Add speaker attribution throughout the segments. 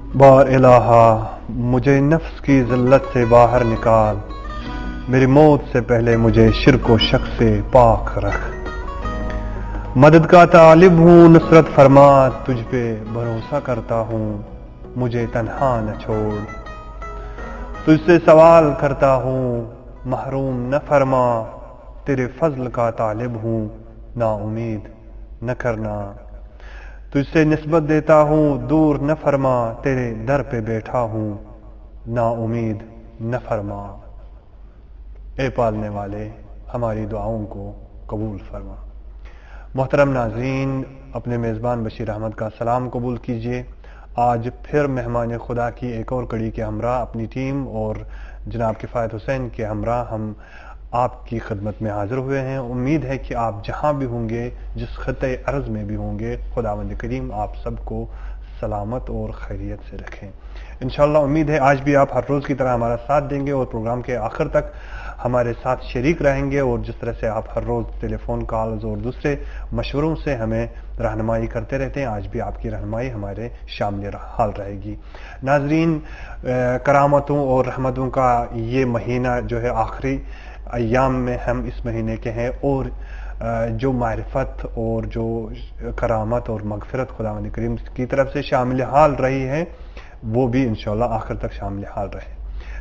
Speaker 1: بار الہا مجھے نفس کی ذلت سے باہر نکال، میری موت سے پہلے مجھے شرک و شک سے پاک رکھ۔ مدد کا طالب ہوں نصرت فرما، تجھ پہ بھروسہ کرتا ہوں مجھے تنہا نہ چھوڑ۔ تجھ سے سوال کرتا ہوں محروم نہ فرما، تیرے فضل کا طالب ہوں نا امید نہ کرنا۔ تجھ سے نسبت دیتا ہوں دور نہ فرما، تیرے در پہ بیٹھا ہوں نا امید نہ فرما۔ اے پالنے والے ہماری دعاؤں کو قبول فرما۔ محترم ناظرین، اپنے میزبان بشیر احمد کا سلام قبول کیجیے۔ آج پھر مہمان خدا کی ایک اور کڑی کے ہمراہ اپنی ٹیم اور جناب کفایت حسین کے ہمراہ ہم آپ کی خدمت میں حاضر ہوئے ہیں۔ امید ہے کہ آپ جہاں بھی ہوں گے، جس خطے ارض میں بھی ہوں گے، خداوند کریم آپ سب کو سلامت اور خیریت سے رکھیں۔ انشاءاللہ امید ہے آج بھی آپ ہر روز کی طرح ہمارا ساتھ دیں گے اور پروگرام کے آخر تک ہمارے ساتھ شریک رہیں گے، اور جس طرح سے آپ ہر روز ٹیلی فون کالز اور دوسرے مشوروں سے ہمیں رہنمائی کرتے رہتے ہیں، آج بھی آپ کی رہنمائی ہمارے شامل حال رہے گی۔ ناظرین، کرامتوں اور رحمتوں کا یہ مہینہ جو ہے آخری ایام میں ہم اس مہینے کے ہیں، اور جو معرفت اور جو کرامت اور مغفرت خداوند کریم کی طرف سے شامل حال رہی ہے وہ بھی انشاءاللہ آخر تک شامل حال رہے۔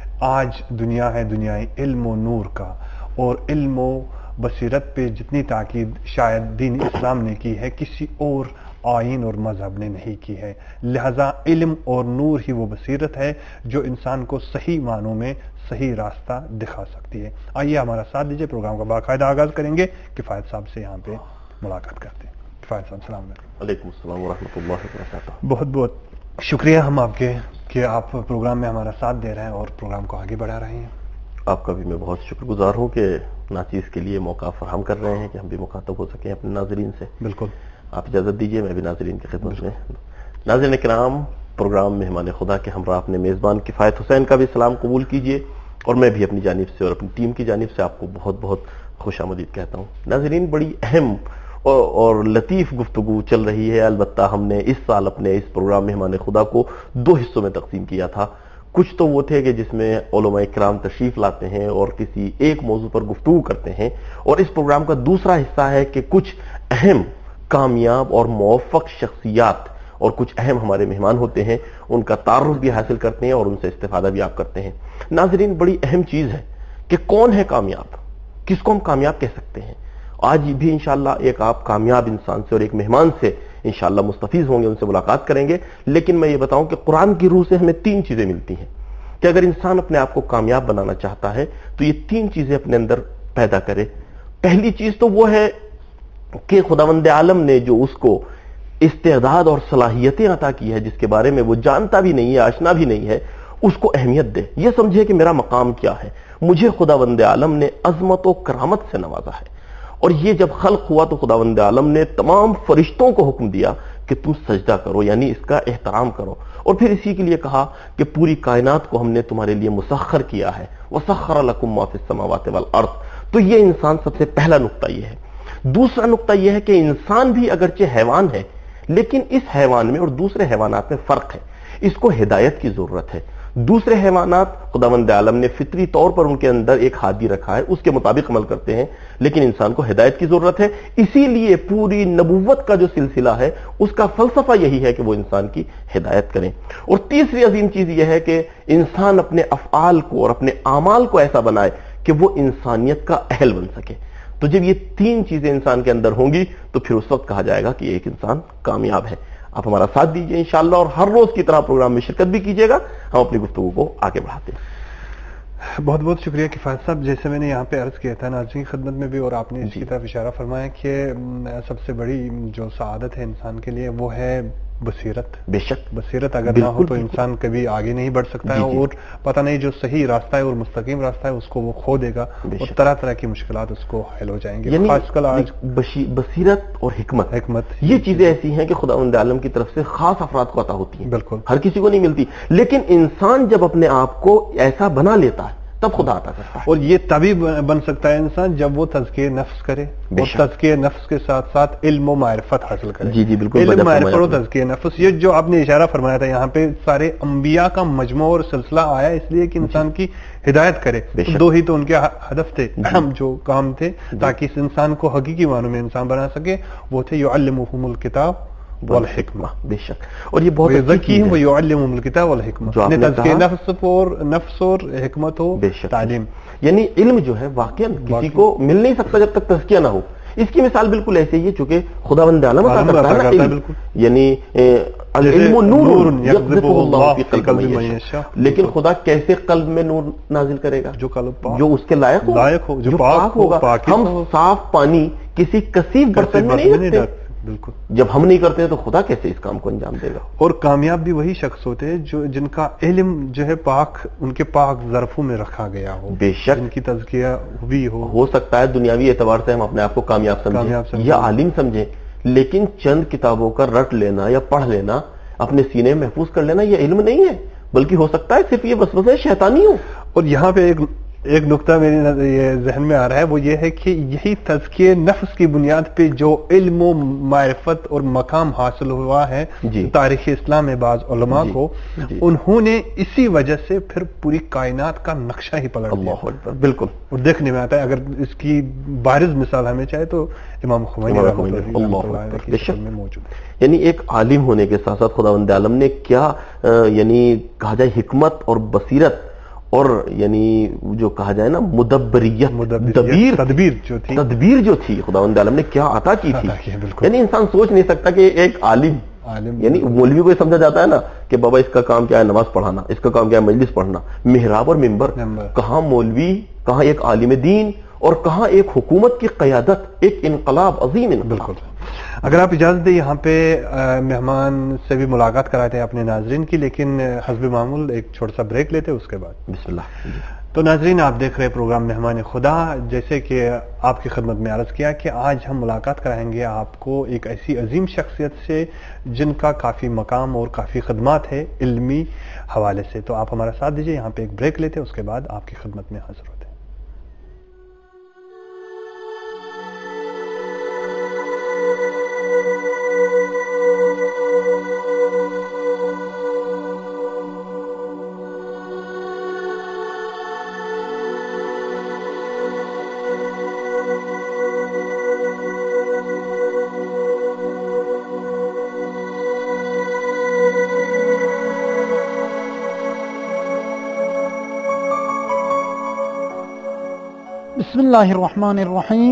Speaker 1: آج دنیا ہے دنیائے علم و نور کا، اور علم و بصیرت پہ جتنی تاکید شاید دین اسلام نے کی ہے کسی اور آئین اور مذہب نے نہیں کی ہے۔ لہذا علم اور نور ہی وہ بصیرت ہے جو انسان کو صحیح معنوں میں صحیح راستہ دکھا سکتی ہے۔ آئیے ہمارا ساتھ دیجیے، پروگرام کا باقاعدہ آغاز کریں گے۔ کفایت صاحب سے یہاں پہ ملاقات کرتے ہیں۔ کفایت صاحب السلام علیکم۔
Speaker 2: وعلیکم السلام ورحمۃ اللہ وبرکاتہ۔
Speaker 1: بہت بہت شکریہ ہم آپ کے کہ آپ پروگرام میں ہمارا ساتھ دے رہے ہیں اور پروگرام کو آگے بڑھا رہے ہیں۔
Speaker 2: آپ کا بھی میں بہت شکر گزار ہوں کہ ناچیز کے لیے موقع فراہم کر رہے ہیں کہ ہم بھی مخاطب ہو سکیں اپنے ناظرین سے۔
Speaker 1: بالکل،
Speaker 2: آپ اجازت دیجیے میں بھی ناظرین کی خدمت میں۔ ناظرین کرام، پروگرام مہمان خدا کے ہمراہ اپنے میزبان کفایت حسین کا بھی سلام قبول کیجیے، اور میں بھی اپنی جانب سے اور اپنی ٹیم کی جانب سے آپ کو بہت بہت خوش آمدید کہتا ہوں۔ ناظرین، بڑی اہم اور لطیف گفتگو چل رہی ہے۔ البتہ ہم نے اس سال اپنے اس پروگرام مہمان خدا کو 2 حصوں میں تقسیم کیا تھا۔ کچھ تو وہ تھے کہ جس میں علماء کرام تشریف لاتے ہیں اور کسی ایک موضوع پر گفتگو کرتے ہیں، اور اس پروگرام کا دوسرا حصہ ہے کہ کچھ اہم کامیاب اور موفق شخصیات اور کچھ اہم ہمارے مہمان ہوتے ہیں، ان کا تعارف بھی حاصل کرتے ہیں اور ان سے استفادہ بھی آپ کرتے ہیں۔ ناظرین، بڑی اہم چیز ہے کہ کون ہے کامیاب، کس کو ہم کامیاب کہہ سکتے ہیں۔ آج بھی انشاءاللہ ایک آپ کامیاب انسان سے اور ایک مہمان سے انشاءاللہ مستفیض ہوں گے، ان سے ملاقات کریں گے۔ لیکن میں یہ بتاؤں کہ قرآن کی روح سے ہمیں 3 چیزیں ملتی ہیں کہ اگر انسان اپنے آپ کو کامیاب بنانا چاہتا ہے تو یہ 3 چیزیں اپنے اندر پیدا کرے۔ پہلی چیز تو وہ ہے کہ خداوند عالم نے جو اس کو استعداد اور صلاحیتیں عطا کی ہے، جس کے بارے میں وہ جانتا بھی نہیں ہے، آشنا بھی نہیں ہے، اس کو اہمیت دے۔ یہ سمجھے کہ میرا مقام کیا ہے، مجھے خداوند عالم نے عظمت و کرامت سے نوازا ہے۔ اور یہ جب خلق ہوا تو خداوند عالم نے تمام فرشتوں کو حکم دیا کہ تم سجدہ کرو، یعنی اس کا احترام کرو، اور پھر اسی کے لیے کہا کہ پوری کائنات کو ہم نے تمہارے لیے مسخر کیا ہے، وَسَخَّرَ لَكُم مَّا فِي السَّمَاوَاتِ وَالْأَرْضِ۔ تو یہ انسان سب سے پہلا نقطہ یہ ہے۔ دوسرا نقطہ یہ ہے کہ انسان بھی اگرچہ حیوان ہے، لیکن اس حیوان میں اور دوسرے حیوانات میں فرق ہے، اس کو ہدایت کی ضرورت ہے۔ دوسرے حیوانات خداوند عالم نے فطری طور پر ان کے اندر ایک ہادی رکھا ہے، اس کے مطابق عمل کرتے ہیں، لیکن انسان کو ہدایت کی ضرورت ہے۔ اسی لیے پوری نبوت کا جو سلسلہ ہے اس کا فلسفہ یہی ہے کہ وہ انسان کی ہدایت کریں۔ اور تیسری عظیم چیز یہ ہے کہ انسان اپنے افعال کو اور اپنے اعمال کو ایسا بنائے کہ وہ انسانیت کا اہل بن سکے۔ تو جب یہ 3 چیزیں انسان کے اندر ہوں گی تو پھر اس وقت کہا جائے گا کہ ایک انسان کامیاب ہے۔ آپ ہمارا ساتھ دیجیے انشاءاللہ، اور ہر روز کی طرح پروگرام میں شرکت بھی کیجیے گا، ہم اپنی گفتگو کو آگے بڑھاتے ہیں۔
Speaker 1: بہت بہت شکریہ کفایت صاحب۔ جیسے میں نے یہاں پہ عرض کیا تھا ناظرین کی خدمت میں بھی، اور آپ نے اس کی طرف اشارہ فرمایا کہ سب سے بڑی جو سعادت ہے انسان کے لیے وہ ہے بصیرت۔
Speaker 2: بے شک
Speaker 1: بصیرت اگر نہ ہو تو انسان کبھی آگے نہیں بڑھ سکتا ہے، اور پتہ نہیں جو صحیح راستہ ہے اور مستقیم راستہ ہے اس کو وہ کھو دے گا، اور طرح طرح کی مشکلات اس کو حل ہو جائیں گے۔ خاص کر آج
Speaker 2: بصیرت اور حکمت یہ چیزیں ایسی ہیں کہ خداوند عالم کی طرف سے خاص افراد کو عطا ہوتی ہیں،
Speaker 1: بالکل
Speaker 2: ہر کسی کو نہیں ملتی۔ لیکن انسان جب اپنے آپ کو ایسا بنا لیتا ہے تب خدا عطا کرتا ہے.
Speaker 1: اور یہ تبھی بن سکتا ہے انسان جب وہ تزکیہ نفس کرے اور تزکیہ نفس کے ساتھ ساتھ علم و معرفت حاصل کرے.
Speaker 2: جی بالکل.
Speaker 1: علم معرفت اور تزکیہ نفس، یہ جو آپ نے اشارہ فرمایا تھا یہاں پہ سارے انبیاء کا مجموعہ اور سلسلہ آیا اس لیے کہ انسان کی ہدایت کرے. دو ہی تو ان کے ہدف تھے، اہم جو کام تھے تاکہ اس انسان کو حقیقی معنوں میں انسان بنا سکے، وہ تھے یعلمہم الکتاب والحکمہ.
Speaker 2: بے شک. اور یہ بہت
Speaker 1: یزکیہم ویعلمہم الکتاب والحکمہ، تزکیہ نفس اور حکمت ہو، تعلیم.
Speaker 2: یعنی علم جو ہے واقعا کسی کو مل نہیں سکتا جب تک تزکیہ نہ ہو. اس کی مثال بالکل ایسے ہی ہے چونکہ خداوند عالم عطا کرتا ہے نا علم، یعنی العلم نور یقذفہ اللہ فی قلب من یشاء. لیکن خدا کیسے قلب میں نور نازل کرے گا؟ جو اس کے لائق ہو، جو پاک ہوگا. ہم صاف پانی کسی کثیف برتن میں نہیں رکھتے. بالکل. جب ہم نہیں کرتے تو خدا کیسے اس کام کو انجام دے گا؟
Speaker 1: اور کامیاب بھی وہی شخص ہوتے ہیں جو جن کا علم جو ہے پاک، ان کے پاک ظرفوں میں رکھا گیا ہو.
Speaker 2: بے شک.
Speaker 1: ان کی تزکیہ بھی ہو
Speaker 2: سکتا ہے دنیاوی اعتبار سے ہم اپنے آپ کو کامیاب سمجھیں یا عالم سمجھیں، لیکن چند کتابوں کا رٹ لینا یا پڑھ لینا، اپنے سینے میں محفوظ کر لینا، یہ علم نہیں ہے، بلکہ ہو سکتا ہے صرف یہ وسوسے شیطانی ہو.
Speaker 1: اور یہاں پہ ایک نقطہ میری یہ ذہن میں آ رہا ہے، وہ یہ ہے کہ یہی تزکیہ نفس کی بنیاد پہ جو علم و معرفت اور مقام حاصل ہوا ہے تاریخ اسلام میں بعض علماء کو، انہوں نے اسی وجہ سے پھر پوری کائنات کا نقشہ ہی پلٹ دیا.
Speaker 2: اللہ اکبر. بالکل. اور
Speaker 1: دیکھنے میں آتا ہے، اگر اس کی بارز مثال ہمیں چاہے تو امام خمینی میں موجود ہے.
Speaker 2: یعنی ایک عالم ہونے کے ساتھ ساتھ خداوند عالم نے کیا یعنی کہا جائے حکمت اور بصیرت اور یعنی جو کہا جائے نا تدبیر جو تھی خداوند عالم نے کیا عطا کی تھی. یعنی انسان سوچ نہیں سکتا کہ ایک عالم یعنی مولوی کو سمجھا جاتا ہے نا کہ بابا اس کا کام کیا ہے نماز پڑھانا، اس کا کام کیا ہے مجلس پڑھنا، محراب اور ممبر. کہاں مولوی، کہاں ایک عالم دین، اور کہاں ایک حکومت کی قیادت، ایک انقلاب عظیم. بالکل.
Speaker 1: اگر آپ اجازت دیں یہاں پہ مہمان سے بھی ملاقات کراتے ہیں اپنے ناظرین کی، لیکن حسب معمول ایک چھوٹا سا بریک لیتے اس کے بعد.
Speaker 2: بسم اللہ.
Speaker 1: تو ناظرین، آپ دیکھ رہے پروگرام مہمان خدا. جیسے کہ آپ کی خدمت میں عرض کیا کہ آج ہم ملاقات کرائیں گے آپ کو ایک ایسی عظیم شخصیت سے جن کا کافی مقام اور کافی خدمات ہے علمی حوالے سے. تو آپ ہمارا ساتھ دیجیے، یہاں پہ ایک بریک لیتے اس کے بعد آپ کی خدمت میں حاضر ہوتے ہیں.
Speaker 3: بسم اللہ الرحمن الرحیم.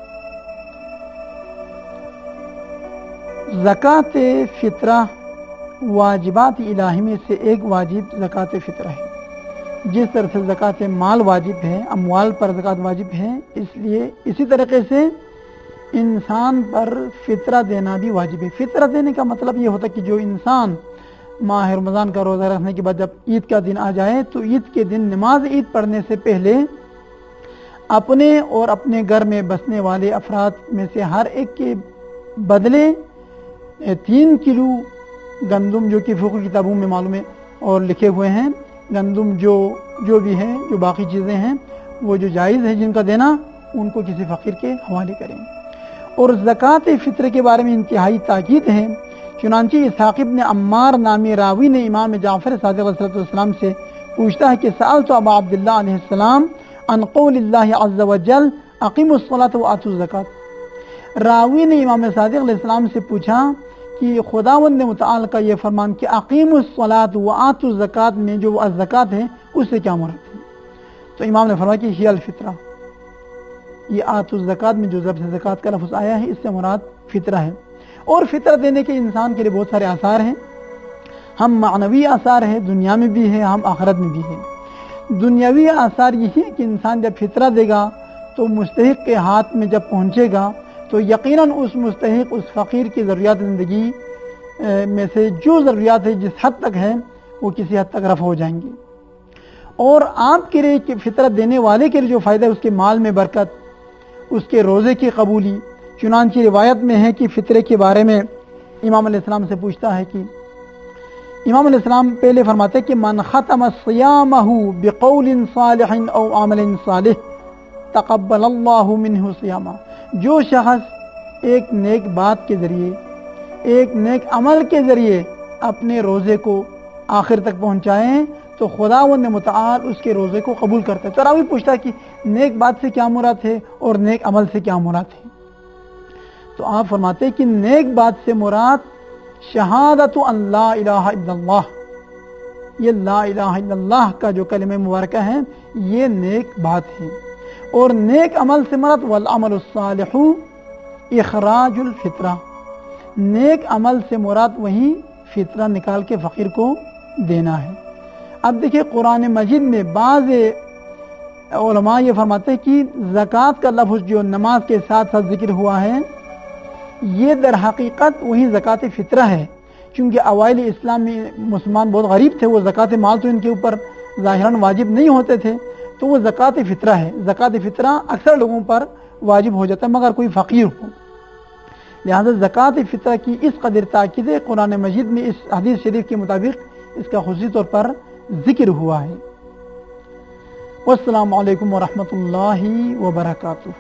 Speaker 3: زکوٰۃ فطرہ واجبات الہی میں سے ایک واجب زکوٰۃ فطرہ ہے. جس طرح سے زکوٰۃ مال واجب ہے، اموال پر زکوٰۃ واجب ہے، اس لیے اسی طریقے سے انسان پر فطرہ دینا بھی واجب ہے. فطرہ دینے کا مطلب یہ ہوتا ہے کہ جو انسان ماہ رمضان کا روزہ رکھنے کے بعد جب عید کا دن آ جائے تو عید کے دن نماز عید پڑھنے سے پہلے اپنے اور اپنے گھر میں بسنے والے افراد میں سے ہر ایک کے بدلے 3 کلو گندم، جو کہ فقہ کتابوں میں معلوم ہے اور لکھے ہوئے ہیں، گندم جو بھی ہیں، جو باقی چیزیں ہیں وہ جو جائز ہے جن کا دینا، ان کو کسی فقیر کے حوالے کریں. اور زکوٰۃ فطر کے بارے میں انتہائی تاکید ہے. چنانچہ اسحاق ابن عمار نامی راوی نے امام جعفر صادق علیہ السلام سے پوچھتا ہے کہ سألت ابا عبداللہ علیہ السلام عن قول اللہ عز وجل اقیموا الصلاۃ وآتوا الزکاۃ. راوی نے امام صادق علیہ السلام سے پوچھا کہ خداوند متعال کا یہ فرمان کہ اقیموا الصلاۃ وآتوا الزکاۃ میں جو الزکاۃ ہے اس سے کیا مراد ہے؟ تو امام نے فرمایا کہ ہی الفطرہ. یہ آتوا الزکاۃ میں جو ضرب سے زکاۃ کا لفظ آیا ہے اس سے مراد فطرہ ہے. اور فطرہ دینے کے انسان کے لیے بہت سارے آثار ہیں. ہم معنوی آثار ہیں، دنیا میں بھی ہے، ہم آخرت میں بھی ہیں. دنیاوی آثار یہی ہے کہ انسان جب فطرہ دے گا تو مستحق کے ہاتھ میں جب پہنچے گا تو یقیناً اس مستحق، اس فقیر کی ضروریات زندگی میں سے جو ضروریات ہے جس حد تک ہے وہ کسی حد تک رفع ہو جائیں گی. اور آپ کے لیے فطرہ دینے والے کے لیے جو فائدہ ہے اس کے مال میں برکت، اس کے روزے کی قبولی. چنانچہ روایت میں ہے کہ فطرے کے بارے میں امام علیہ السلام سے پوچھتا ہے کہ امام علیہ السلام پہلے فرماتے کہ من ختم صیامہ بقول صالح او عمل صالح تقبل اللہ منہ صیامہ. جو شخص ایک نیک بات کے ذریعے، ایک نیک عمل کے ذریعے اپنے روزے کو آخر تک پہنچائیں تو خداوند متعال اس کے روزے کو قبول کرتا ہے. تو راوی پوچھتا کہ نیک بات سے کیا مراد ہے اور نیک عمل سے کیا مراد ہے؟ تو آپ فرماتے کہ نیک بات سے مراد شہادت ان لا الہ الا اللہ، یہ لا الہ الا اللہ کا جو کلمہ مبارکہ ہے یہ نیک بات ہے. اور نیک عمل سے مراد والعمل الصالح اخراج الفطرہ، نیک عمل سے مراد وہی فطرہ نکال کے فقیر کو دینا ہے. اب دیکھیں قرآن مجید میں بعض علماء یہ فرماتے ہیں کہ زکوٰۃ کا لفظ جو نماز کے ساتھ ساتھ ذکر ہوا ہے یہ در حقیقت وہی زکوٰۃ فطرہ ہے، کیونکہ اوائل اسلام میں مسلمان بہت غریب تھے، وہ زکوٰۃ مال تو ان کے اوپر ظاہراً واجب نہیں ہوتے تھے، تو وہ زکوٰۃ فطرہ ہے. زکوٰۃ فطرہ اکثر لوگوں پر واجب ہو جاتا ہے مگر کوئی فقیر ہو، لہذا زکوٰۃ فطرہ کی اس قدر تاکید قرآن مجید میں اس حدیث شریف کے مطابق اس کا خصوصی طور پر ذکر ہوا ہے. والسلام علیکم ورحمۃ اللہ وبرکاتہ.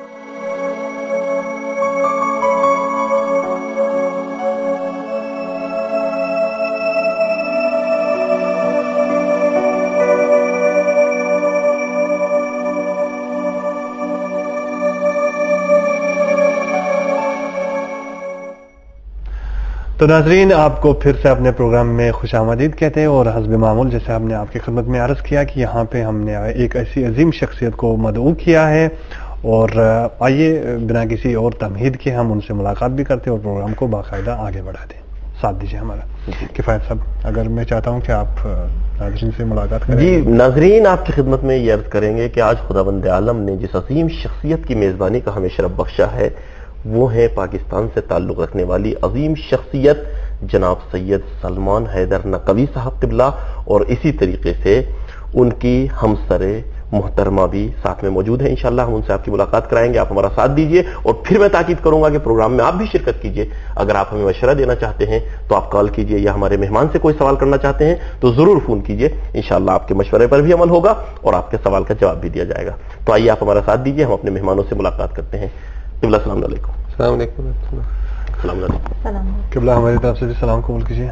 Speaker 1: تو ناظرین آپ کو پھر سے اپنے پروگرام میں خوش آمدید کہتے ہیں، اور حسب معمول جیسے ہم نے آپ کی خدمت میں عرض کیا کہ یہاں پہ ہم نے ایک ایسی عظیم شخصیت کو مدعو کیا ہے، اور آئیے بنا کسی اور تمہید کے ہم ان سے ملاقات بھی کرتے ہیں اور پروگرام کو باقاعدہ آگے بڑھاتے ہیں. ساتھ دیجیے ہمارا. کفایت صاحب، اگر میں چاہتا ہوں کہ آپ ناظرین سے ملاقات کریں.
Speaker 2: جی ناظرین، آپ کی خدمت میں یہ عرض کریں گے کہ آج خداوند عالم نے جس عظیم شخصیت کی میزبانی کا ہمیں شرف بخشا ہے وہ ہے پاکستان سے تعلق رکھنے والی عظیم شخصیت جناب سید سلمان حیدر نقوی صاحب قبلہ، اور اسی طریقے سے ان کی ہمسر محترمہ بھی ساتھ میں موجود ہیں. انشاءاللہ ہم ان سے آپ کی ملاقات کرائیں گے. آپ ہمارا ساتھ دیجیے، اور پھر میں تاکید کروں گا کہ پروگرام میں آپ بھی شرکت کیجیے. اگر آپ ہمیں مشورہ دینا چاہتے ہیں تو آپ کال کیجیے، یا ہمارے مہمان سے کوئی سوال کرنا چاہتے ہیں تو ضرور فون کیجیے. انشاءاللہ آپ کے مشورے پر بھی عمل ہوگا اور آپ کے سوال کا جواب بھی دیا جائے گا. تو آئیے آپ ہمارا ساتھ دیجیے، ہم اپنے مہمانوں سے ملاقات کرتے ہیں. قبلہ السلام علیکم.
Speaker 4: السلام علیکم.
Speaker 2: السلام علیکم.
Speaker 1: قبلہ ہماری طرف سے بھی سلام قبول کیجیے.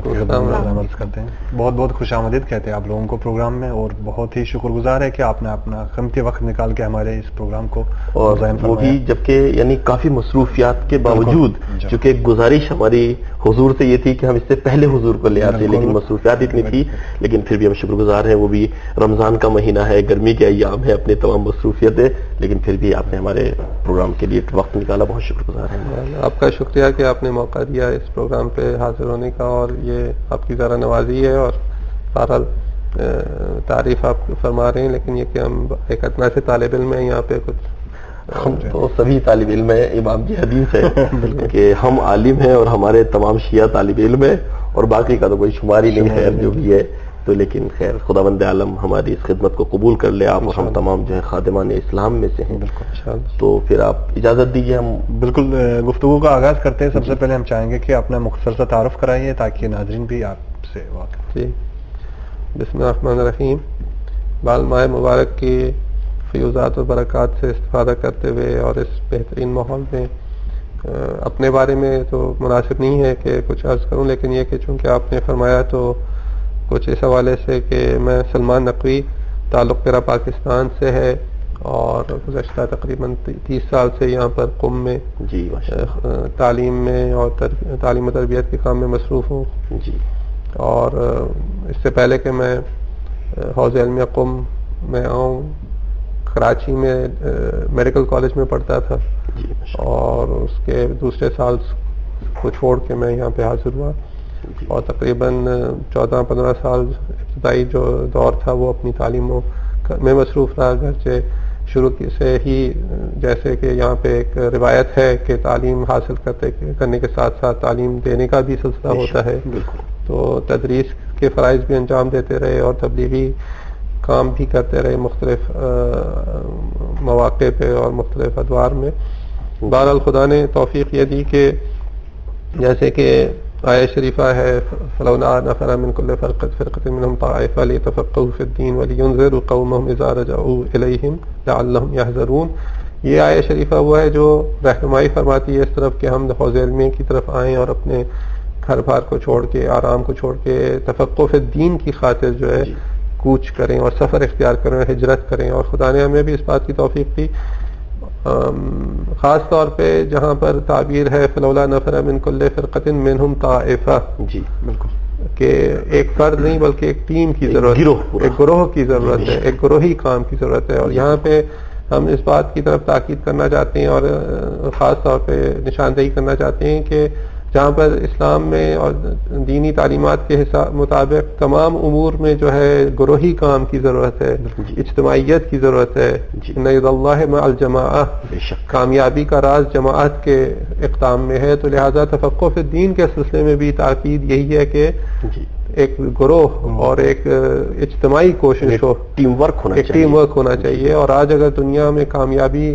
Speaker 1: عرض کرتے ہیں بہت بہت خوش آمدید کہتے ہیں آپ لوگوں کو پروگرام میں، اور بہت ہی شکر گزار ہے کہ آپ نے اپنا قیمتی وقت نکال کے ہمارے اس پروگرام کو،
Speaker 2: اور وہ بھی جبکہ یعنی کافی مصروفیات کے باوجود، چونکہ گزارش ہماری حضور سے یہ تھی کہ ہم اس سے پہلے حضور کو لے آتے، لیکن مصروفیات اتنی تھی، لیکن پھر بھی ہم شکر گزار ہیں. وہ بھی رمضان کا مہینہ ہے، گرمی کے ایام ہے، اپنے تمام مصروفیتیں، لیکن پھر بھی آپ نے ہمارے پروگرام کے لیے وقت نکالا. بہت شکر گزار ہیں.
Speaker 4: آپ کا شکریہ کہ آپ نے موقع دیا اس پروگرام پہ حاضر ہونے کا، اور یہ آپ کی ذرا نوازی ہے، اور بہرحال تعریف آپ فرما رہے ہیں، لیکن یہ کہ ہم ایک اتنا سے طالب علم ہیں یہاں پہ، کچھ
Speaker 2: ہم تو سبھی طالب علم ہیں. امام کی حدیث ہے کہ ہم عالم ہیں اور ہمارے تمام شیعہ طالب علم ہیں، اور باقی کا تو کوئی شمار ہی نہیں خیر جو بھی ہے. تو لیکن خیر خداوند عالم ہماری اس خدمت کو قبول کر لے. آپ اور ہم تمام جو ہے خادمان اسلام میں سے ہیں. تو پھر آپ اجازت دیجیے ہم
Speaker 1: بالکل گفتگو کا آغاز کرتے ہیں. سب سے پہلے ہم چاہیں گے کہ اپنا مختصر سا تعارف کرائیے تاکہ ناظرین بھی آپ سے واقف.
Speaker 4: جی بسم اللہ الرحمن الرحیم. بال ماہ مبارک کی فیوزات و برکات سے استفادہ کرتے ہوئے اور اس بہترین ماحول میں اپنے بارے میں تو مناسب نہیں ہے کہ کچھ عرض کروں، لیکن یہ کہ چونکہ آپ نے فرمایا تو کچھ اس حوالے سے کہ میں سلمان نقوی، تعلق میرا پاکستان سے ہے، اور گزشتہ تقریباً 30 سال سے یہاں پر قم میں
Speaker 2: جی
Speaker 4: تعلیم میں اور تعلیم و تربیت کے کام میں مصروف ہوں.
Speaker 2: جی
Speaker 4: اور اس سے پہلے کہ میں حوض علمیہ قم میں آؤں، کراچی میں میڈیکل کالج میں پڑھتا تھا، اور اس کے دوسرے سال کو چھوڑ کے میں یہاں پہ حاضر ہوا، اور تقریباً 14-15 سال ابتدائی جو دور تھا وہ اپنی تعلیموں میں مصروف رہا. گرچہ شروع سے ہی جیسے کہ یہاں پہ ایک روایت ہے کہ تعلیم حاصل کرنے کے ساتھ ساتھ تعلیم دینے کا بھی سلسلہ ہوتا ہے، تو تدریس کے فرائض بھی انجام دیتے رہے اور تبلیغی کام بھی کرتے رہے مختلف مواقع پہ اور مختلف ادوار میں. بہرحال خدا نے توفیق یہ دی کہ جیسے کہ آیہ شریفہ ہے فلولا نفر من كل فرقة منهم طائفة ليتفقهوا في الدين ولينذروا قومهم إذا رجعوا إليهم لعلهم يحذرون. یہ آیہ شریفہ وہ ہے جو رہنمائی فرماتی ہے اس طرف کہ ہم حوض علمیہ کی طرف آئیں اور اپنے گھر بار کو چھوڑ کے آرام کو چھوڑ کے تفقہ فی الدین کی خاطر جو ہے کوچ کریں اور سفر اختیار کریں اور ہجرت کریں. اور خدا نے ہمیں بھی اس بات کی توفیق دی, خاص طور پہ جہاں پر تعبیر ہے فلولا نفر من کل فرقۃ منہم طائفہ,
Speaker 2: جی بالکل,
Speaker 4: کہ ایک فرد نہیں بلکہ ایک ٹیم کی ضرورت ہے, ایک گروہ کی ضرورت ہے, ایک گروہی کام کی ضرورت ہے. اور یہاں پہ ہم اس بات کی طرف تاکید کرنا چاہتے ہیں اور خاص طور پہ نشاندہی کرنا چاہتے ہیں کہ جہاں پر اسلام میں اور دینی تعلیمات کے مطابق تمام امور میں جو ہے گروہی کام کی ضرورت ہے, اجتماعیت کی ضرورت ہے. ان ید اللہ مع الجماعہ, کامیابی کا راز جماعت کے اقدام میں ہے. تو لہذا تفقہ فی الدین کے سلسلے میں بھی تاکید یہی ہے کہ ایک گروہ اور ایک اجتماعی کوشش ہو,
Speaker 2: ٹیم ورک ہونا چاہیے.
Speaker 4: اور آج اگر دنیا میں کامیابی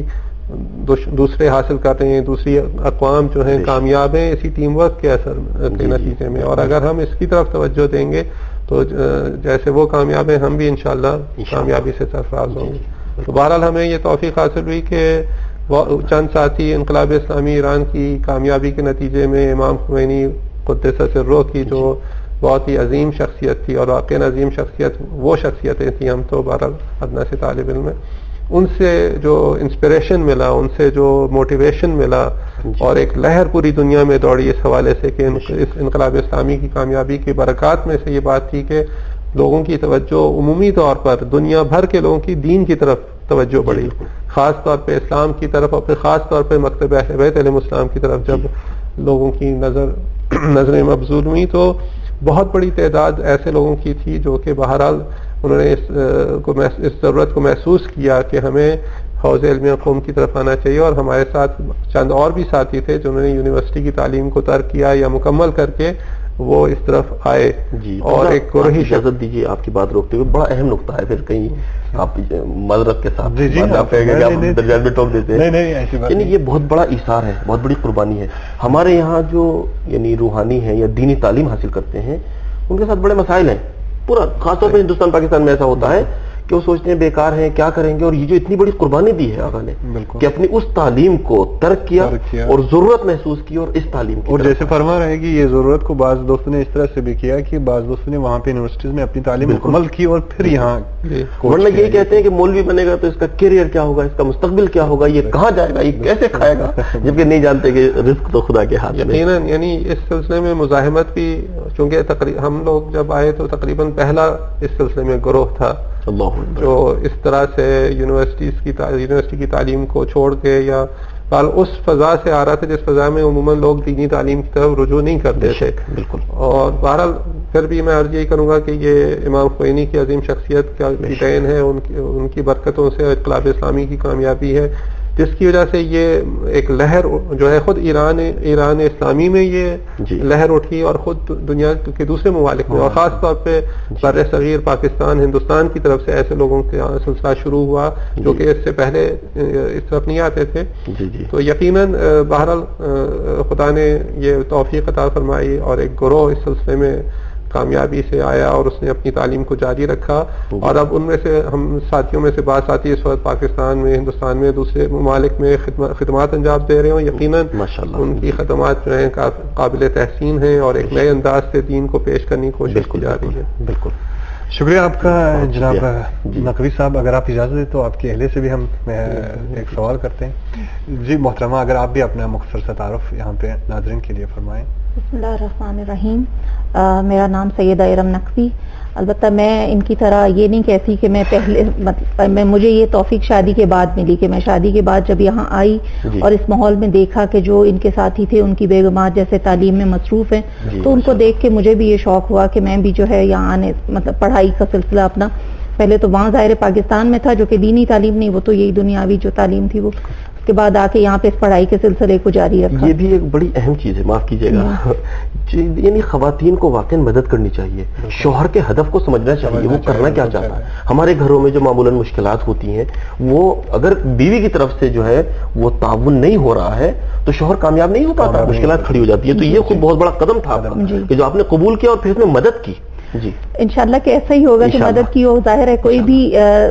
Speaker 4: دوسرے حاصل کر رہے ہیں, دوسری اقوام جو ہیں کامیاب ہیں اسی ٹیم ورک کے اثر کے نتیجے میں, اور اگر ہم اس کی طرف توجہ دیں گے تو جیسے وہ کامیاب ہیں ہم بھی انشاءاللہ کامیابی سے سرفراز ہوں گے. تو بہرحال ہمیں یہ توفیق حاصل ہوئی کہ چند ساتھی انقلاب اسلامی ایران کی کامیابی کے نتیجے میں امام خمینی قدس سرہ کی جو بہت ہی عظیم شخصیت تھی, اور واقعی عظیم شخصیت وہ شخصیتیں تھیں, ہم تو بہرحال ادنا سے طالب علم ہیں, ان سے جو انسپریشن ملا, ان سے جو موٹیویشن ملا, اور ایک لہر پوری دنیا میں دوڑی اس حوالے سے کہ اس انقلاب اسلامی کی کامیابی کی برکات میں سے یہ بات تھی کہ لوگوں کی توجہ عمومی طور پر دنیا بھر کے لوگوں کی دین کی طرف توجہ بڑھی, خاص طور پہ اسلام کی طرف, اور پھر خاص طور پہ مکتب اہل بیت علیہ السلام کی طرف جب لوگوں کی نظریں مبذول ہوئی تو بہت بڑی تعداد ایسے لوگوں کی تھی جو کہ بہرحال انہوں نے اس ضرورت کو محسوس کیا کہ ہمیں حوض علمیہ قوم کی طرف آنا چاہیے. اور ہمارے ساتھ چند اور بھی ساتھی تھے جنہوں نے یونیورسٹی کی تعلیم کو ترک کیا یا مکمل کر کے وہ اس طرف آئے. اور ایک گروہی
Speaker 2: اجازت دیجیے آپ کی بات روکتے ہوئے, بڑا اہم نقطہ ہے, پھر کہیں آپ معذرت کے ساتھ درجات میں ٹوک دیتے ہیں, یعنی یہ بہت بڑا ایثار ہے, بہت بڑی قربانی ہے. ہمارے یہاں جو یعنی روحانی ہیں یا دینی تعلیم حاصل کرتے ہیں ان کے ساتھ بڑے مسائل ہیں. پورا خاص طور پہ ہندوستان پاکستان میں ایسا ہوتا ہے کہ وہ سوچتے ہیں بیکار ہیں, کیا کریں گے. اور یہ جو اتنی بڑی قربانی دی ہے آقا نے کہ اپنی اس تعلیم کو ترک کیا اور ضرورت محسوس کی اور اس تعلیم کی,
Speaker 1: اور جیسے فرما رہے کہ یہ ضرورت کو بعض دوستوں نے اس طرح سے بھی کیا کہ بعض دوستوں نے وہاں پہ یونیورسٹیز میں اپنی تعلیم مکمل کی اور پھر یہاں,
Speaker 2: ورنہ یہی کہتے ہیں کہ مولوی بنے گا تو اس کا کیریئر کیا ہوگا, اس کا مستقبل کیا ہوگا, یہ کہاں جائے گا, یہ کیسے کھائے گا, جبکہ نہیں جانتے کہ رزق تو خدا کے ہاتھ میں.
Speaker 4: یقیناً یعنی اس سلسلے میں مزاحمت بھی, چونکہ ہم لوگ جب آئے تو تقریباً پہلا اس سلسلے میں گروہ تھا جو اس طرح سے یونیورسٹی کی تعلیم کو چھوڑ کے یا اس فضا سے آ رہا تھا جس فضا میں عموماً لوگ دینی تعلیم کی طرف رجوع نہیں کرتے تھے.
Speaker 2: بالکل.
Speaker 4: اور بہرحال پھر بھی میں عرض یہی کروں گا کہ یہ امام خمینی کی عظیم شخصیت کی دین ہے, ان کی برکتوں سے انقلاب اسلامی کی کامیابی ہے, جس کی وجہ سے یہ ایک لہر جو ہے خود ایران اسلامی میں یہ لہر اٹھی اور خود دنیا کے دوسرے ممالک میں, اور خاص طور پہ بر صغیر پاکستان, ہندوستان کی طرف سے ایسے لوگوں کا سلسلہ شروع ہوا جو کہ اس سے پہلے اس طرف نہیں آتے تھے. تو یقیناً بہرحال خدا نے یہ توفیق عطا فرمائی اور ایک گروہ اس سلسلے میں کامیابی سے آیا اور اس نے اپنی تعلیم کو جاری رکھا. اور اب ان میں سے ہم ساتھیوں میں سے بعض ساتھی اس وقت پاکستان میں, ہندوستان میں, دوسرے ممالک میں خدمات انجام دے رہے ہوں. یقیناً ان کی خدمات جو ہیں قابل تحسین ہیں اور ایک نئے انداز سے دین کو پیش کرنے کی کوشش کی جا رہی ہے.
Speaker 2: بالکل
Speaker 1: شکریہ آپ کا جناب نقوی صاحب. اگر آپ اجازت دیں تو آپ کے اہل سے بھی ہم ایک سوال کرتے ہیں. جی محترمہ, اگر آپ بھی اپنا مختصر سا تعارف یہاں پہ ناظرین کے لیے فرمائیں.
Speaker 5: بسم اللہ الرحمن الرحیم. میرا نام سیدہ ارم نقوی. البتہ میں ان کی طرح یہ نہیں کہتی کہ میں پہلے مجھے یہ توفیق شادی کے بعد ملی کہ میں شادی کے بعد جب یہاں آئی اور اس ماحول میں دیکھا کہ جو ان کے ساتھی تھے ان کی بیگمات جیسے تعلیم میں مصروف ہیں, تو ان کو دیکھ کے مجھے بھی یہ شوق ہوا کہ میں بھی جو ہے یہاں آنے, مطلب پڑھائی کا سلسلہ اپنا, پہلے تو وہاں ظاہر پاکستان میں تھا جو کہ دینی تعلیم نہیں, وہ تو یہی دنیاوی جو تعلیم تھی وہ اس کے بعد آ کے یہاں پہ اس پڑھائی کے سلسلے کو جاری رکھا.
Speaker 2: یہ بھی ایک بڑی اہم چیز ہے, معاف کیجیے گا, یعنی خواتین کو واقعی مدد کرنی چاہیے, شوہر کے ہدف کو سمجھنا چاہیے, وہ کرنا کیا چاہتا ہے. ہمارے گھروں میں جو معمولاً مشکلات ہوتی ہیں, وہ اگر بیوی کی طرف سے جو ہے وہ تعاون نہیں ہو رہا ہے تو شوہر کامیاب نہیں ہو پاتا, مشکلات کھڑی ہو جاتی ہے. تو یہ خود بہت بڑا قدم تھا آپ کا کہ جو آپ نے قبول کیا اور پھر اس میں مدد کی. جی
Speaker 5: انشاءاللہ کہ ایسا ہی ہوگا کہ مدد کی ہو. ظاہر ہے کوئی بھی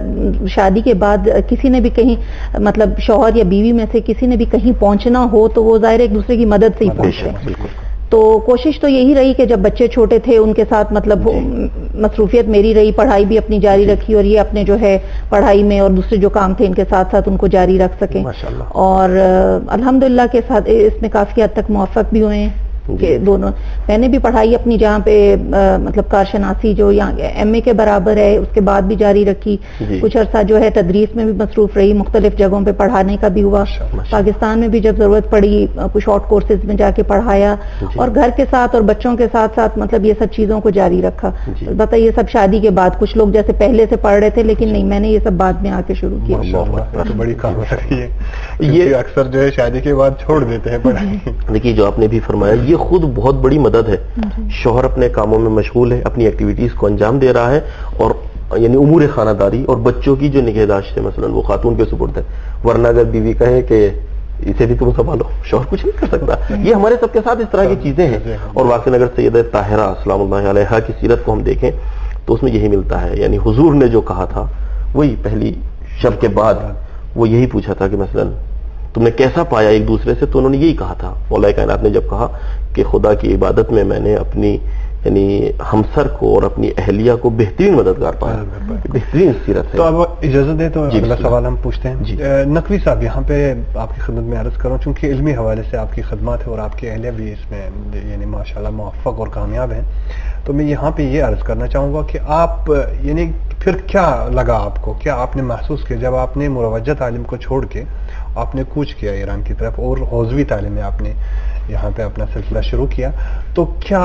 Speaker 5: شادی کے بعد کسی نے بھی کہیں مطلب شوہر یا بیوی میں سے کسی نے بھی کہیں پہنچنا ہو تو وہ ظاہر ایک دوسرے کی مدد سے ہی پہنچتے ہیں. تو کوشش تو یہی رہی کہ جب بچے چھوٹے تھے ان کے ساتھ مطلب مصروفیت میری رہی, پڑھائی بھی اپنی جاری رکھی اور یہ اپنے جو ہے پڑھائی میں اور دوسرے جو کام تھے ان کے ساتھ ساتھ ان کو جاری رکھ سکیں. اور الحمدللہ کے ساتھ اس میں کافی حد تک موفق بھی ہوئے ہیں کہ دونوں. میں نے بھی پڑھائی اپنی جہاں پہ مطلب کارشناسی جو یہاں ایم اے کے برابر ہے اس کے بعد بھی جاری رکھی. کچھ عرصہ جو ہے تدریس میں بھی مصروف رہی, مختلف جگہوں پہ پڑھانے کا بھی ہوا. پاکستان میں بھی جب ضرورت پڑی کچھ شارٹ کورسز میں جا کے پڑھایا, اور گھر کے ساتھ اور بچوں کے ساتھ ساتھ مطلب یہ سب چیزوں کو جاری رکھا. البتہ یہ سب شادی کے بعد, کچھ لوگ جیسے پہلے سے پڑھ رہے تھے لیکن نہیں, میں نے یہ سب بعد میں آ کے شروع کیا.
Speaker 1: بڑی کام ہے یہ اکثر جو ہے شادی کے بعد چھوڑ دیتے ہیں پڑھائی.
Speaker 2: دیکھیے جو آپ نے بھی فرمایا یہ خود بہت بڑی مدد ہے. شوہر اپنے کاموں میں مشغول ہے, اپنی ایکٹیویٹیز کو انجام دے رہا ہے, اور یعنی امور خانہ داری اور بچوں کی جو نگہداشت ہے مثلا وہ خاتون کے سپرد ہے. ورنہ اگر بیوی کہے کہ اسے بھی تم سنبھالو, شوہر کچھ نہیں کر سکتا. یہ ہمارے سب کے ساتھ اس طرح کی چیزیں ہیں. اور واقعی اگر سیدہ طاہرہ سلام اللہ علیہا کی سیرت کو ہم دیکھیں تو اس میں یہی ملتا ہے. یعنی حضور نے جو کہا تھا وہی پہلی شب کے بعد وہ یہی پوچھا تھا کہ مثلا تم نے کیسا پایا ایک دوسرے سے, تو انہوں نے یہی کہا تھا. مولا کائنات نے جب کہا کہ خدا کی عبادت میں نے اپنی یعنی ہمسر کو اور اپنی اہلیہ کو بہترین مددگار پایا. بہترین سیرت ہے.
Speaker 1: تو اب اجازت دیں تو اگلا سوال ہم پوچھتے ہیں. نقوی صاحب یہاں پہ آپ کی خدمت میں عرض کروں, چونکہ علمی حوالے سے آپ کی خدمات ہے اور آپ کی اہلیہ بھی اس میں یعنی ماشاءاللہ موفق اور کامیاب ہیں, تو میں یہاں پہ یہ عرض کرنا چاہوں گا کہ آپ یعنی پھر کیا لگا آپ کو, کیا آپ نے محسوس کیا جب آپ نے مروجہ تعلیم کو چھوڑ کے آپ نے کوچ کیا ایران کی طرف اور حوزوی تعلیم میں آپ نے یہاں پہ اپنا سلسلہ شروع کیا, تو کیا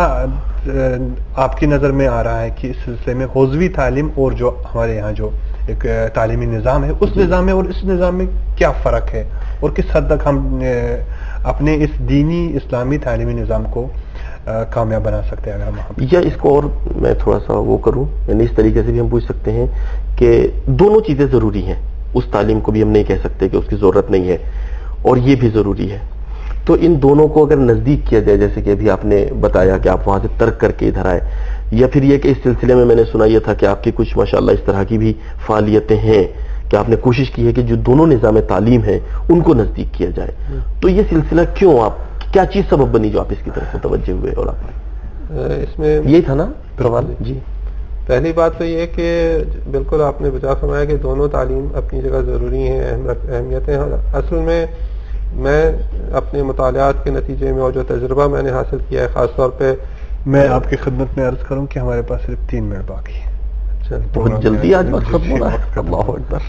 Speaker 1: آپ کی نظر میں آ رہا ہے کہ اس سلسلے میں حوزوی تعلیم اور جو ہمارے یہاں جو ایک تعلیمی نظام ہے اس نظام میں اور اس نظام میں کیا فرق ہے, اور کس حد تک ہم اپنے اس دینی اسلامی تعلیمی نظام کو کامیاب بنا سکتے ہیں؟ اگر ہم
Speaker 2: یا اس کو اور میں تھوڑا سا وہ کروں, یعنی اس طریقے سے بھی ہم پوچھ سکتے ہیں کہ دونوں چیزیں ضروری ہیں. اس تعلیم کو بھی ہم نہیں کہہ سکتے کہ اس کی ضرورت نہیں ہے, اور یہ بھی ضروری ہے. تو ان دونوں کو اگر نزدیک کیا جائے, جیسے کہ ابھی آپ نے بتایا کہ آپ وہاں سے ترک کر کے ادھر آئے, یا پھر یہ کہ اس سلسلے میں نے سنا یہ تھا کہ آپ کی کچھ ماشاءاللہ اس طرح کی بھی فعالیتیں ہیں کہ آپ نے کوشش کی ہے کہ جو دونوں نظام تعلیم ہیں ان کو نزدیک کیا جائے. تو یہ سلسلہ کیوں, آپ کیا چیز سبب بنی جو آپ اس کی طرف متوجہ ہوئے؟ اور آپ
Speaker 4: اس میں
Speaker 2: یہی تھا نا سوال. جی
Speaker 4: پہلی بات تو یہ کہ بالکل آپ نے بجا فرمایا کہ دونوں تعلیم اپنی جگہ ضروری ہیں, اہمیت ہیں. اصل میں اپنے مطالعات کے نتیجے میں اور جو تجربہ میں نے حاصل کیا ہے, خاص طور پہ میں
Speaker 1: آپ کی خدمت میں عرض کروں کہ ہمارے پاس صرف 3 منٹ باقی ہے.
Speaker 2: بہت جلدی آج وقت ختم ہو رہا ہے. اللہ اکبر.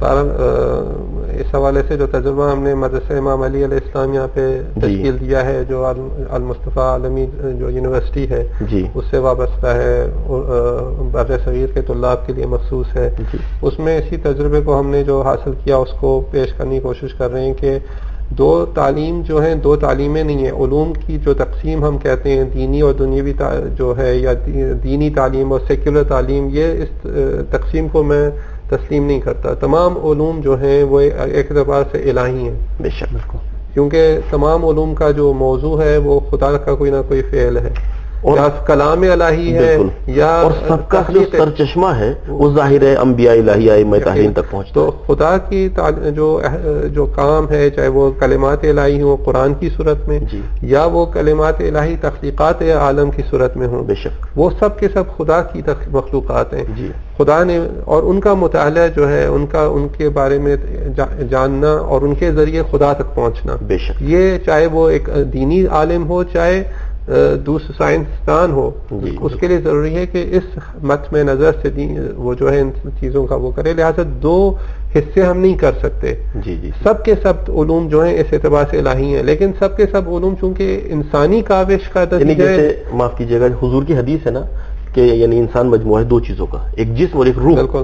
Speaker 4: اس حوالے سے جو تجربہ ہم نے مدرسہ امام علی علیہ السلام یہاں پہ تشکیل دیا ہے, جو المصطفیٰ عالمی جو یونیورسٹی ہے اس سے وابستہ ہے, بر صغیر کے طلاب کے لیے مخصوص ہے. اس میں اسی تجربے کو ہم نے جو حاصل کیا اس کو پیش کرنے کی کوشش کر رہے ہیں کہ دو تعلیم جو ہیں, دو تعلیمیں نہیں ہیں. علوم کی جو تقسیم ہم کہتے ہیں دینی اور دنیاوی جو ہے, یا دینی تعلیم اور سیکولر تعلیم, یہ اس تقسیم کو میں تسلیم نہیں کرتا. تمام علوم جو ہیں وہ ایک اعتبار سے الہی ہیں.
Speaker 2: بے شک,
Speaker 4: کیونکہ تمام علوم کا جو موضوع ہے وہ خدا کا کوئی نہ کوئی فعل ہے, اور کلام الہی ہے, یا
Speaker 2: اور سب کا جو سرچشمہ ہے وہ ظاہر ہے انبیاء الہی ائمہ تعلیم تک پہنچتا.
Speaker 4: تو خدا کی جو کام ہے, چاہے وہ کلمات الہی ہوں قرآن کی صورت میں, یا وہ کلمات الہی تخلیقات عالم کی صورت میں ہوں,
Speaker 2: بے شک
Speaker 4: وہ سب کے سب خدا کی مخلوقات ہیں. خدا نے, اور ان کا مطالعہ جو ہے, ان کے بارے میں جاننا اور ان کے ذریعے خدا تک پہنچنا,
Speaker 2: بے شک,
Speaker 4: یہ چاہے وہ ایک دینی عالم ہو چاہے دوسرا سائنسدان ہو, اس کے لیے ضروری ہے کہ اس مت میں نظر سے وہ جو ہے ان چیزوں کا وہ کرے. لہٰذا دو حصے ہم نہیں کر سکتے. سب کے سب علوم جو ہیں اس اعتبار سے الہی ہیں, لیکن سب کے سب علوم چونکہ انسانی کاوش کا
Speaker 2: نتیجہ ہے. معاف کیجیے گا, حضور کی حدیث ہے نا کہ یعنی انسان مجموعہ ہے 2 چیزوں کا, ایک جسم اور ایک روح.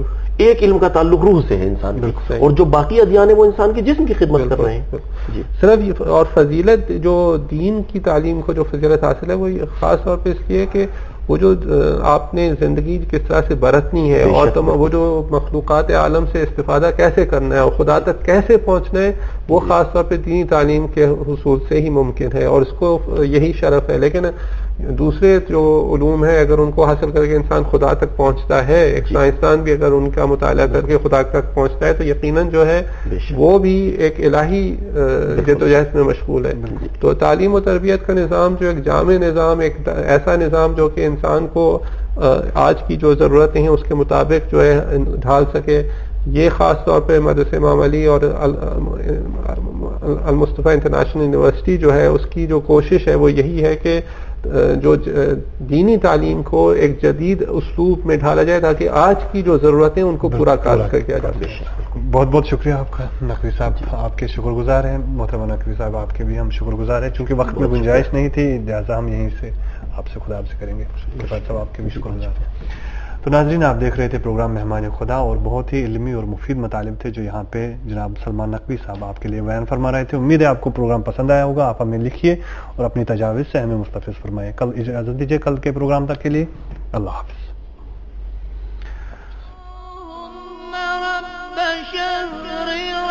Speaker 2: ایک علم کا تعلق روح سے ہے انسان کی، اور جو باقی ادیان ہیں وہ انسان کے جسم کی خدمت کر رہے ہیں. جی
Speaker 4: صرف اور فضیلت جو دین کی تعلیم کو جو فضیلت حاصل ہے وہ خاص طور پہ اس لیے کہ وہ جو آپ نے زندگی کس طرح سے برتنی ہے اور وہ جو مخلوقات عالم سے استفادہ کیسے کرنا ہے اور خدا تک کیسے پہنچنا ہے، وہ خاص طور پہ دینی تعلیم کے حصول سے ہی ممکن ہے، اور اس کو یہی شرف ہے. لیکن دوسرے جو علوم ہیں اگر ان کو حاصل کر کے انسان خدا تک پہنچتا ہے، ایک سائنسدان بھی اگر ان کا مطالعہ کر کے خدا تک پہنچتا ہے تو یقیناً جو ہے وہ بھی ایک الہی جدوجہد میں مشغول ہے. تو تعلیم و تربیت کا نظام جو ایک جامع نظام، ایک ایسا نظام جو کہ انسان کو آج کی جو ضرورتیں ہیں اس کے مطابق جو ہے ڈھال سکے، یہ خاص طور پہ مدرسہ امام علی اور المصطفیٰ انٹرنیشنل یونیورسٹی جو ہے اس کی جو کوشش ہے وہ یہی ہے کہ جو دینی تعلیم کو ایک جدید اسلوب میں ڈھالا جائے تاکہ آج کی جو ضرورتیں ان کو پورا کر کیا جا سکے.
Speaker 1: بہت بہت شکریہ آپ کا نقوی صاحب، آپ کے شکر گزار ہیں. محترمہ نقوی صاحب آپ کے بھی ہم شکر گزار ہیں، چونکہ وقت میں گنجائش نہیں تھی لہٰذا ہم یہیں سے آپ سے خدا سے کریں گے. کفایت صاحب آپ کے بھی شکر گزار ہیں. تو ناظرین آپ دیکھ رہے تھے پروگرام مہمان خدا، اور بہت ہی علمی اور مفید مطالب تھے جو یہاں پہ جناب سلمان نقوی صاحب آپ کے لیے بیان فرما رہے تھے. امید ہے آپ کو پروگرام پسند آیا ہوگا. آپ ہمیں لکھیے اور اپنی تجاویز سے ہمیں مستفیض فرمائیں. کل اجازت دیجیے کل کے پروگرام تک کے لیے اللہ حافظ.